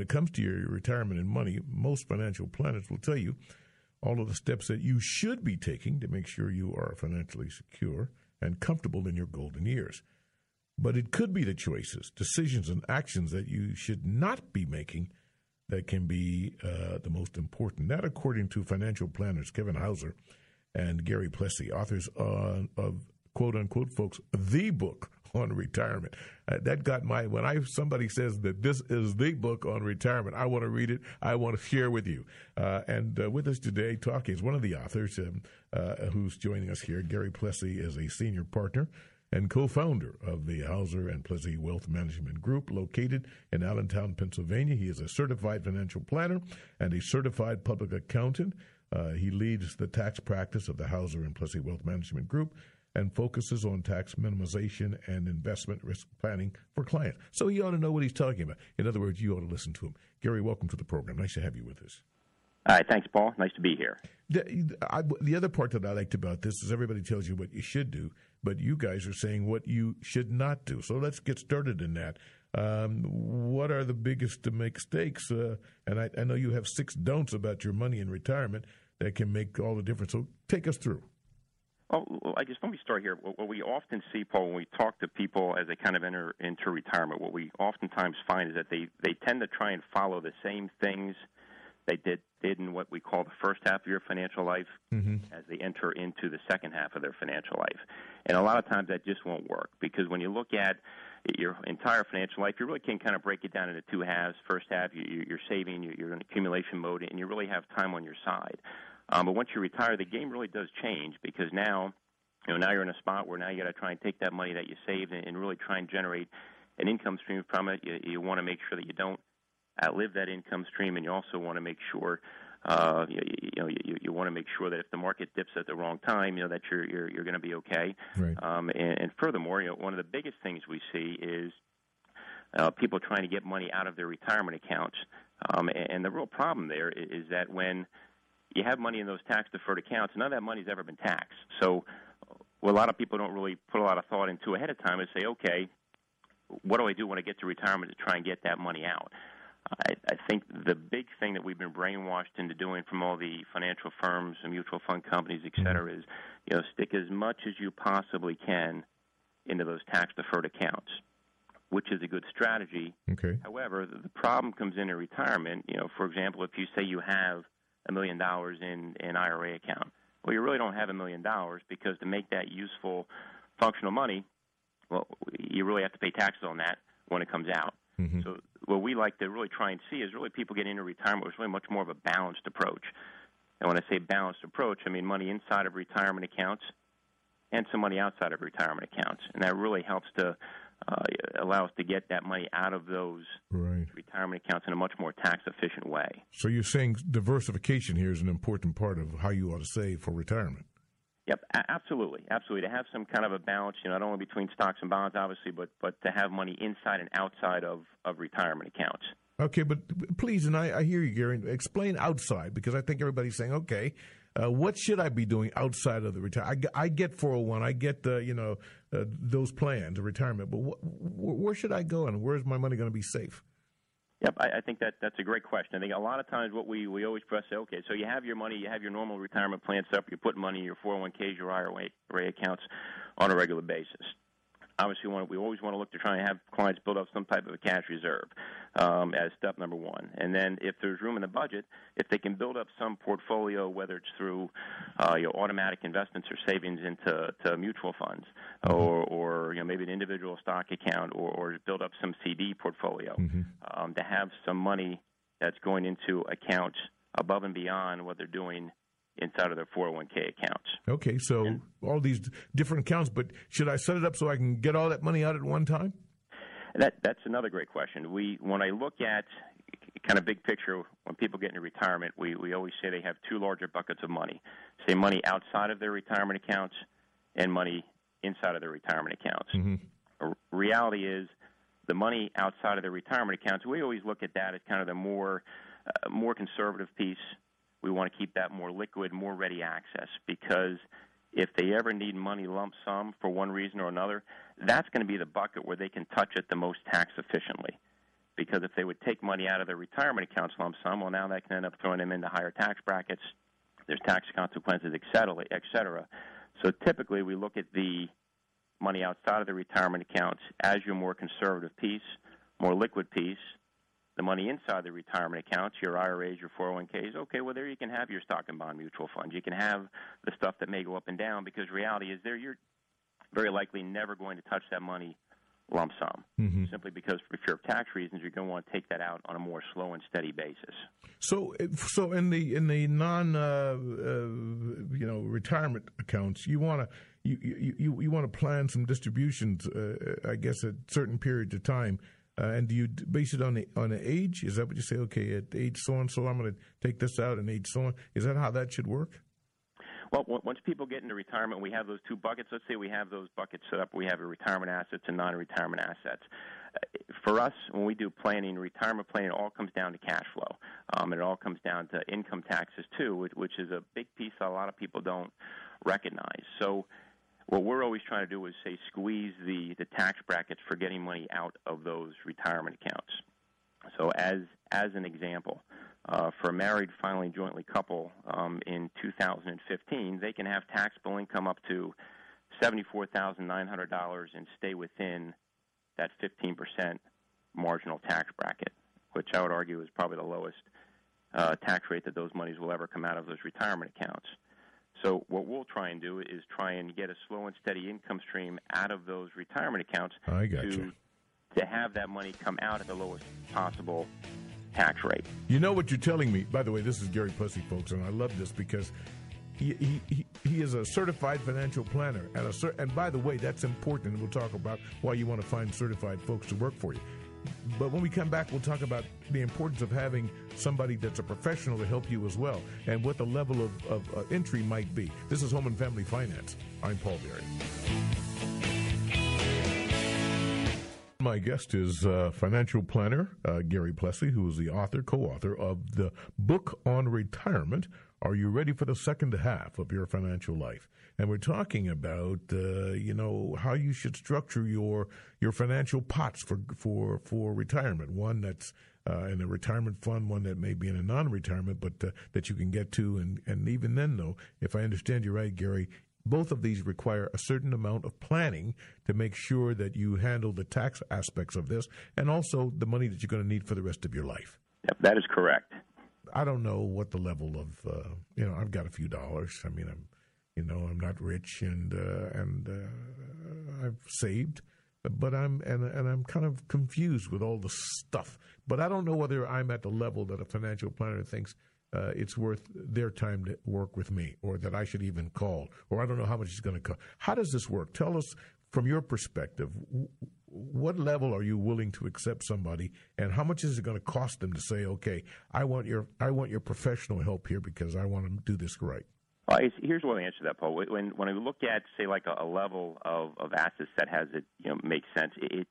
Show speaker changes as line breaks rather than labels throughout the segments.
it comes to your retirement and money, most financial planners will tell you all of the steps that you should be taking to make sure you are financially secure and comfortable in your golden years. But it could be the choices, decisions, and actions that you should not be making that can be the most important. That, according to financial planners Kevin Hauser and Gary Plessy, authors of quote-unquote, folks, the book on retirement. That got when somebody says that this is the book on retirement, I want to read it. I want to share with you. And with us today talking is one of the authors who's joining us here. Gary Plessy is a senior partner and co-founder of the Hauser and Plessy Wealth Management Group, located in Allentown, Pennsylvania. He is a certified financial planner and a certified public accountant. He leads the tax practice of the Hauser and Plessy Wealth Management Group and focuses on tax minimization and investment risk planning for clients. So he ought to know what he's talking about. In other words, you ought to listen to him. Gary, welcome to the program. Nice to have you with us.
All right, thanks, Paul. Nice to be here.
The other part that I liked about this is everybody tells you what you should do, but you guys are saying what you should not do. So let's get started in that. What are the biggest mistakes? And I know you have 6 don'ts about your money in retirement that can make all the difference. So take us through.
Well, let me start here. What we often see, Paul, when we talk to people as they kind of enter into retirement, what we oftentimes find is that they tend to try and follow the same things they did in what we call the first half of your financial life as they enter into the second half of their financial life. And a lot of times that just won't work because when you look at your entire financial life, you really can kind of break it down into 2 halves. First half, you're saving, you're in accumulation mode, and you really have time on your side. But once you retire, the game really does change because now you're in a spot where now you got to try and take that money that you saved and really try and generate an income stream from it. You want to make sure that you don't outlive that income stream, and you also want to make sure you want to make sure that if the market dips at the wrong time, that you're going to be okay.
Right.
And furthermore, one of the biggest things we see is people trying to get money out of their retirement accounts. And the real problem there is that when you have money in those tax-deferred accounts, none of that money's ever been taxed. So what a lot of people don't really put a lot of thought into ahead of time is say, okay, what do I do when I get to retirement to try and get that money out? I think the big thing that we've been brainwashed into doing from all the financial firms and mutual fund companies, et cetera, is stick as much as you possibly can into those tax-deferred accounts, which is a good strategy.
Okay.
However, the problem comes in retirement. For example, if you say you have $1 million in an IRA account, well, you really don't have $1 million because to make that useful, functional money, well, you really have to pay taxes on that when it comes out. Mm-hmm. So what we like to really try and see is really people getting into retirement with really much more of a balanced approach. And when I say balanced approach, I mean money inside of retirement accounts and some money outside of retirement accounts. And that really helps to allow us to get that money out of those retirement accounts in a much more tax-efficient way.
So you're saying diversification here is an important part of how you ought to save for retirement.
Yep, absolutely. To have some kind of a balance, not only between stocks and bonds, obviously, but to have money inside and outside of retirement accounts.
Okay, but please, and I hear you, Gary, explain outside, because I think everybody's saying, okay, what should I be doing outside of the retirement? I get 401, I get those plans, retirement, but where should I go and where's my money going to be safe?
Yep, I think that's a great question. I think a lot of times what we always press say, okay, so you have your money, you have your normal retirement plan set up, you put money in your 401ks, your IRA accounts on a regular basis. Obviously, we always want to look to try and have clients build up some type of a cash reserve as step number one. And then if there's room in the budget, if they can build up some portfolio, whether it's through automatic investments or savings into mutual funds or maybe an individual stock account or build up some CD portfolio to have some money that's going into accounts above and beyond what they're doing inside of their 401k accounts.
Okay, so all these different accounts, but should I set it up so I can get all that money out at one time?
That's another great question. When I look at kind of big picture, when people get into retirement, we always say they have 2 larger buckets of money. Say money outside of their retirement accounts and money inside of their retirement accounts. Mm-hmm. Reality is the money outside of their retirement accounts, we always look at that as kind of the more conservative piece. We want to keep that more liquid, more ready access, because if they ever need money lump sum for one reason or another, that's going to be the bucket where they can touch it the most tax efficiently. because if they would take money out of their retirement accounts lump sum, well, now that can end up throwing them into higher tax brackets. There's tax consequences, et cetera, et cetera. So typically we look at the money outside of the retirement accounts as your more conservative piece, more liquid piece. The money inside the retirement accounts, your IRAs, your 401ks, okay, well, there you can have your stock and bond mutual funds. You can have the stuff that may go up and down, because reality is there you're very likely never going to touch that money lump sum, simply because for tax reasons you're going to want to take that out on a more slow and steady basis.
So in the non retirement accounts, you want to plan some distributions, I guess, at certain periods of time. And do you base it on the age? Is that what you say? Okay, at age so and so, I'm going to take this out, and age so on. Is that how that should work?
Well, once people get into retirement, we have those two buckets. Let's say we have those buckets set up. We have your retirement assets and non-retirement assets. For us, when we do planning, retirement planning, it all comes down to cash flow. It all comes down to income taxes, too, which is a big piece that a lot of people don't recognize. So what we're always trying to do is, say, squeeze the tax brackets for getting money out of those retirement accounts. So as an example, for a married filing jointly couple in 2015, they can have taxable income up to $74,900 and stay within that 15% marginal tax bracket, which I would argue is probably the lowest tax rate that those monies will ever come out of those retirement accounts. So what we'll try and do is try and get a slow and steady income stream out of those retirement accounts to have that money come out at the lowest possible tax rate. You
know what you're telling me? By the way, this is Gary Plessy, folks, and I love this because he is a certified financial planner. And by the way, that's important, and we'll talk about why you want to find certified folks to work for you. But when we come back, we'll talk about the importance of having somebody that's a professional to help you as well, and what the level of entry might be. This is Home and Family Finance. I'm Paul Berry. My guest is financial planner Gary Plessy, who is the co-author of the book on retirement. Are you ready for the second half of your financial life? And we're talking about, how you should structure your financial pots for retirement. One that's in a retirement fund, one that may be in a non-retirement, but that you can get to. And even then, though, if I understand you right, Gary, both of these require a certain amount of planning to make sure that you handle the tax aspects of this and also the money that you're going to need for the rest of your life.
Yep, that is correct.
I don't know what the level of, I've got a few dollars. I mean, I'm not rich and I've saved, but I'm kind of confused with all the stuff. But I don't know whether I'm at the level that a financial planner thinks it's worth their time to work with me, or that I should even call, or I don't know how much it's going to cost. How does this work? Tell us from your perspective, what level are you willing to accept somebody, and how much is it going to cost them to say, okay, I want your professional help here because I want to do this right?
Well, here's what I answer that, Paul. When I look at, say, like a level of assets that has it, makes sense.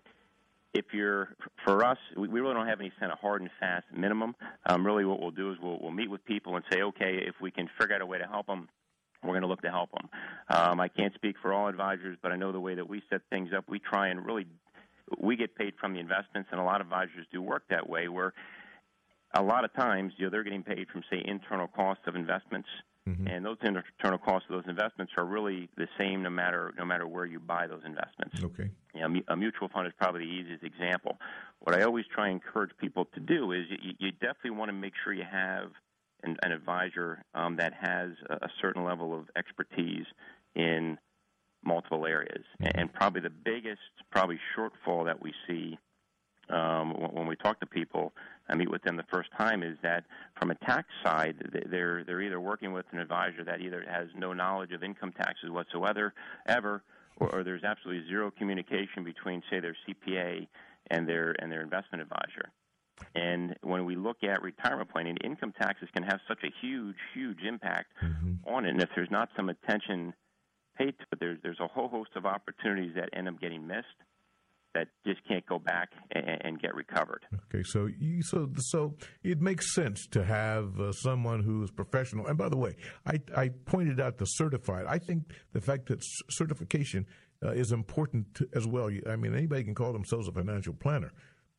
For us, we really don't have any kind of hard and fast minimum. Really what we'll do is we'll meet with people and say, okay, if we can figure out a way to help them, we're going to look to help them. I can't speak for all advisors, but I know the way that we set things up, we try and we get paid from the investments, and a lot of advisors do work that way, where a lot of times, they're getting paid from, say, internal costs of investments. Mm-hmm. And those internal costs of those investments are really the same no matter where you buy those investments.
Okay.
A mutual fund is probably the easiest example. What I always try and encourage people to do is you definitely want to make sure you have an advisor that has a certain level of expertise in multiple areas. Mm-hmm. And probably the biggest shortfall that we see when we talk to people and meet with them the first time is that from a tax side, they're either working with an advisor that either has no knowledge of income taxes whatsoever, or there's absolutely zero communication between, say, their CPA and their investment advisor. And when we look at retirement planning, income taxes can have such a huge, huge impact on it. And if there's not some attention paid to it, there's a whole host of opportunities that end up getting missed that just can't go back and get recovered.
Okay, so it makes sense to have someone who is professional. And by the way, I pointed out the certified. I think the fact that certification is important as well. I mean, anybody can call themselves a financial planner,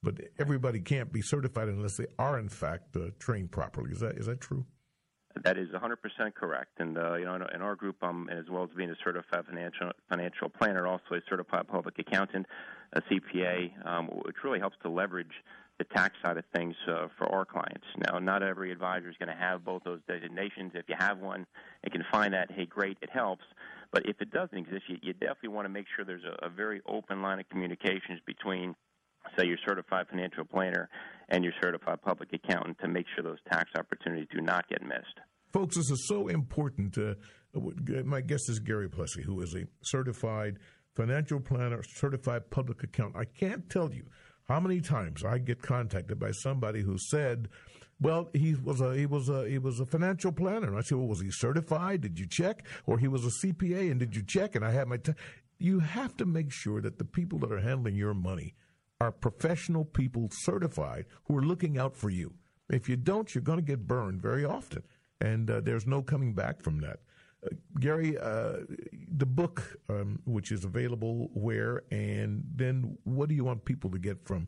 but everybody can't be certified unless they are, in fact, trained properly. Is that true?
That is 100% correct. And, in our group, as well as being a certified financial planner, also a certified public accountant, a CPA, which really helps to leverage the tax side of things for our clients. Now, not every advisor is going to have both those designations. If you have one and can find that, hey, great, it helps. But if it doesn't exist, you definitely want to make sure there's a very open line of communications between, say, your certified financial planner and your certified public accountant to make sure those tax opportunities do not get missed.
Folks, this is so important. My guest is Gary Plessy, who is a certified financial planner, certified public accountant. I can't tell you how many times I get contacted by somebody who said, well, he was a financial planner. And I said, well, was he certified? Did you check? Or he was a CPA, and did you check? And I had my You have to make sure that the people that are handling your money are professional people, certified, who are looking out for you. If you don't, you're going to get burned very often, and there's no coming back from that. Gary, the book, which is available where, and then what do you want people to get from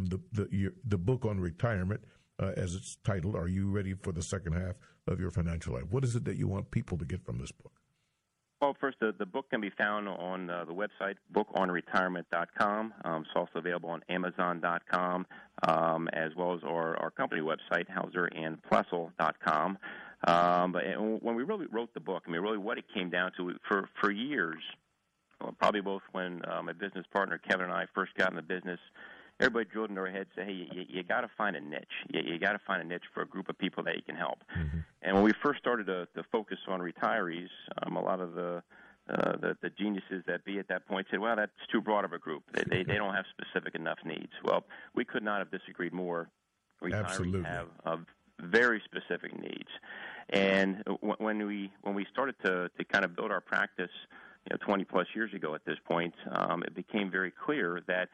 the book on retirement, as it's titled? Are you ready for the second half of your financial life? What is it that you want people to get from this book?
Well, first, the book can be found on the website, bookonretirement.com. It's also available on Amazon.com, as well as our company website, HauserandPlessel.com. But when we really wrote the book, really what it came down to, for years, probably both when my business partner Kevin and I first got in the business, everybody drilled into our heads, say, hey, you got to find a niche. You got to find a niche for a group of people that you can help. Mm-hmm. And when we first started to focus on retirees, a lot of the geniuses that be at that point said, well, that's too broad of a group. They don't have specific enough needs. Well, we could not have disagreed more. Retirees
Absolutely.
have very specific needs. And when we started to kind of build our practice, 20 plus years ago at this point, it became very clear that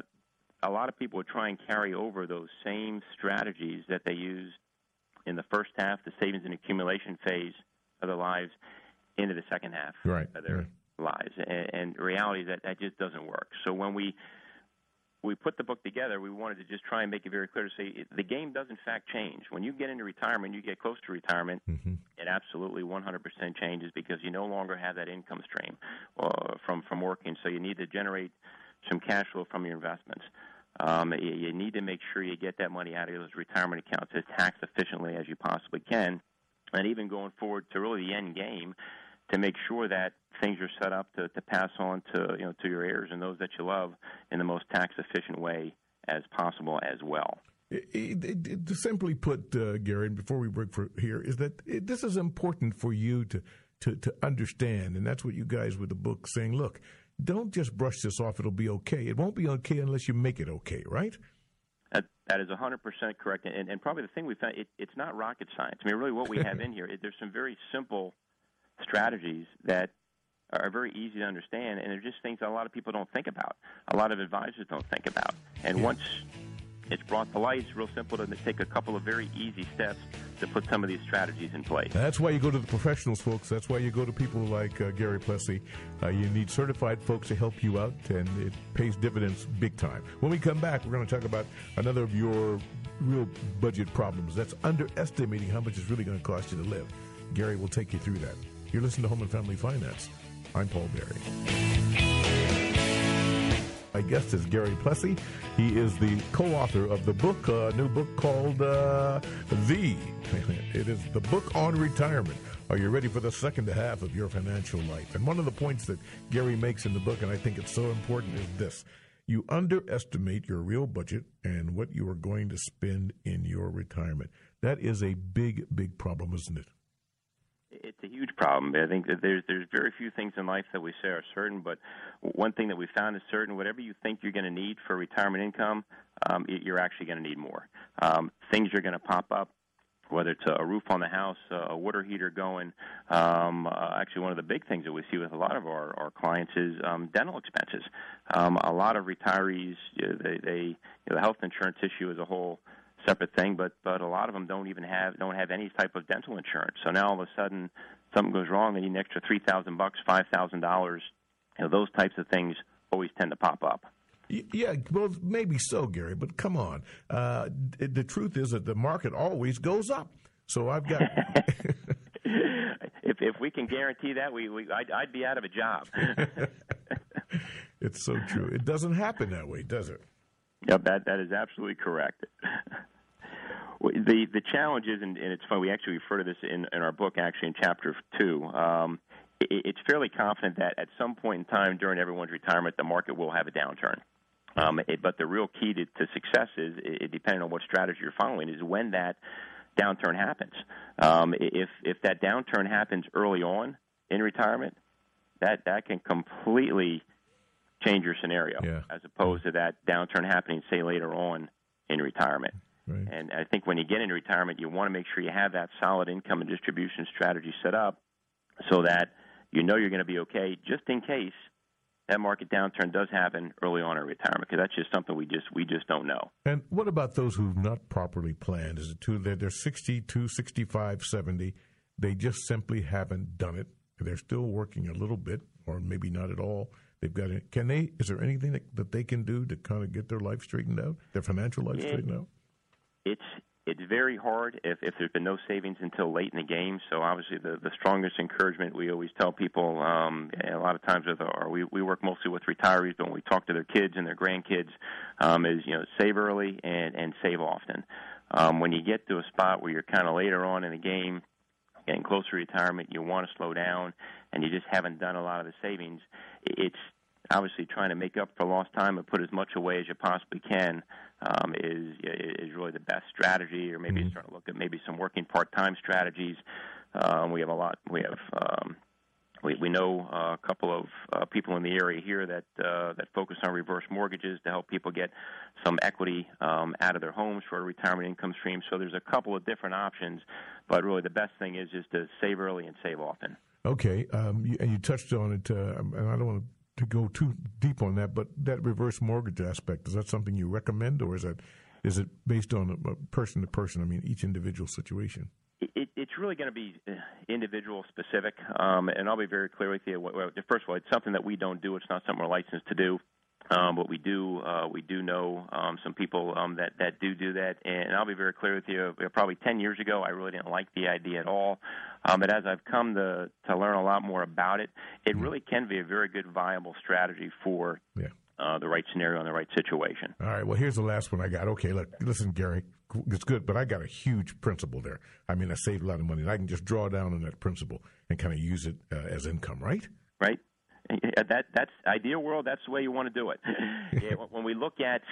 a lot of people would try and carry over those same strategies that they used in the first half, the savings and accumulation phase of their lives, into the second half of their lives. And the reality is that just doesn't work. So when we put the book together, we wanted to just try and make it very clear to say the game does in fact change. When you get into retirement, you get close to retirement, mm-hmm. It absolutely 100% changes because you no longer have that income stream from working. So you need to generate some cash flow from your investments. You need to make sure you get that money out of those retirement accounts as tax efficiently as you possibly can, and even going forward to really the end game, to make sure that things are set up to pass on to your heirs and those that you love in the most tax efficient way as possible as well.
To simply put, Gary, before we break for here, is that this is important for you to understand, and that's what you guys with the book saying. Look, don't just brush this off. It'll be okay. It won't be okay unless you make it okay, right?
That is 100% correct. And probably the thing we found, it's not rocket science. Really what we have in here, there's some very simple strategies that are very easy to understand, and they're just things that a lot of people don't think about. A lot of advisors don't think about. And once it's brought to light, it's real simple to take a couple of very easy steps to put some of these strategies in place.
That's why you go to the professionals, folks. That's why you go to people like Gary Plessy. You need certified folks to help you out, and it pays dividends big time. When we come back, we're going to talk about another of your real budget problems. That's underestimating how much it's really going to cost you to live. Gary will take you through that. You're listening to Home and Family Finance. I'm Paul Berry. My guest is Gary Plessy. He is the co-author of the book, a new book called It is the Book on Retirement. Are you ready for the second half of your financial life? And one of the points that Gary makes in the book, and I think it's so important, is this. You underestimate your real budget and what you are going to spend in your retirement. That is a big, big problem, isn't it?
It's a huge problem. I think that there's very few things in life that we say are certain, but one thing that we found is certain: whatever you think you're going to need for retirement income, you're actually going to need more. Things are going to pop up, whether it's a roof on the house, a water heater going. Actually, one of the big things that we see with a lot of our clients is dental expenses. A lot of retirees, the health insurance issue is a whole separate thing, but a lot of them don't have any type of dental insurance. So now all of a sudden something goes wrong, they need an extra $3,000, $5,000. Those types of things always tend to pop up.
Yeah, well, maybe so, Gary, but come on. The truth is that the market always goes up. So I've got...
If we can guarantee that, I'd be out of a job.
It's so true. It doesn't happen that way, does it?
Yep, that is absolutely correct. The challenge is, and it's funny, we actually refer to this in our book, actually, in Chapter 2. It's fairly confident that at some point in time during everyone's retirement, the market will have a downturn. But the real key to success is, depending on what strategy you're following, is when that downturn happens. If that downturn happens early on in retirement, that can completely change your scenario, as opposed to that downturn happening, say, later on in retirement.
Right.
And I think when you get into retirement, you want to make sure you have that solid income and distribution strategy set up so that you know you're going to be okay, just in case that market downturn does happen early on in retirement, because that's just something we just don't know.
And what about those who've not properly planned? Is it true that they're 62, 65, 70, they just simply haven't done it? They're still working a little bit, or maybe not at all. They've got it. Is there anything that they can do to kind of get their life straightened out, their financial life straightened out?
It's very hard if there's been no savings until late in the game. So obviously the strongest encouragement we always tell people, and a lot of times we work mostly with retirees, but when we talk to their kids and their grandkids, is save early and save often. When you get to a spot where you're kind of later on in the game, getting closer to retirement, you want to slow down, and you just haven't done a lot of the savings, it's obviously trying to make up for lost time and put as much away as you possibly can is really the best strategy. Or maybe start to look at maybe some working part-time strategies. We have a lot. We know a couple of people in the area here that focus on reverse mortgages to help people get some equity out of their homes for a retirement income stream. So there's a couple of different options, but really the best thing is just to save early and save often.
Okay, and you touched on it, and I don't want to go too deep on that, but that reverse mortgage aspect, is that something you recommend, or is it based on a person to person? I mean, each individual situation.
It's really going to be individual specific, and I'll be very clear with you. First of all, it's something that we don't do. It's not something we're licensed to do. But we do know some people that do that, and I'll be very clear with you. Probably 10 years ago, I really didn't like the idea at all. But as I've come to learn a lot more about it, it really can be a very good, viable strategy for the right scenario and the right situation.
All right. Well, here's the last one I got. Okay, listen, Gary, it's good, but I got a huge principle there. I mean, I saved a lot of money, and I can just draw down on that principle and kind of use it as income, right?
Right. That's ideal world. That's the way you want to do it. When we look at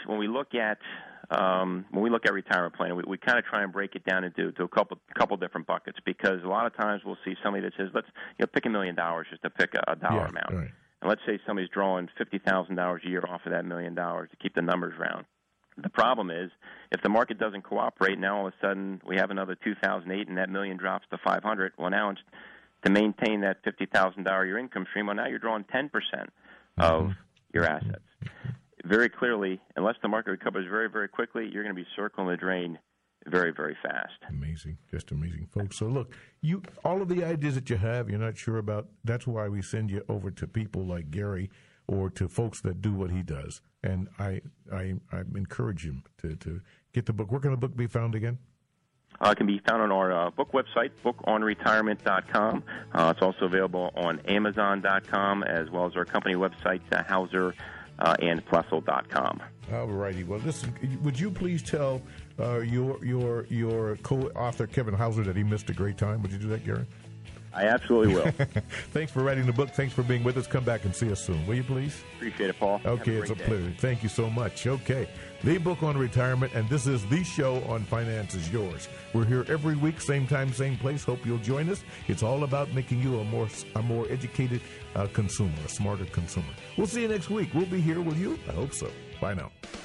retirement planning, we kind of try and break it down into a couple different buckets, because a lot of times we'll see somebody that says, let's pick $1 million just to pick a dollar amount,
right.
And let's say somebody's drawing $50,000 a year off of that $1 million to keep the numbers round. The problem is, if the market doesn't cooperate, now all of a sudden we have another 2008 and that $1 million drops to 500. Well, now it's to maintain that $50,000 a year income stream. Well, now you're drawing 10% of your assets. Very clearly, unless the market recovers very, very quickly, you're going to be circling the drain very, very fast.
Amazing. Just amazing, folks. So, look, all of the ideas that you have, you're not sure about, that's why we send you over to people like Gary or to folks that do what he does. And I encourage him to get the book. Where can the book be found again?
It can be found on our book website, bookonretirement.com. It's also available on Amazon.com, as well as our company websites, Hauser and Plessel.com.
All righty. Well, listen, would you please tell your co-author, Kevin Hauser, that he missed a great time? Would you do that, Gary?
I absolutely will.
Thanks for writing the book. Thanks for being with us. Come back and see us soon, will you, please?
Appreciate it, Paul.
Okay, it's a pleasure. Thank you so much. Okay, The Book on Retirement, and this is the show on Finance is Yours. We're here every week, same time, same place. Hope you'll join us. It's all about making you a more educated consumer, a smarter consumer. We'll see you next week. We'll be here with you. I hope so. Bye now.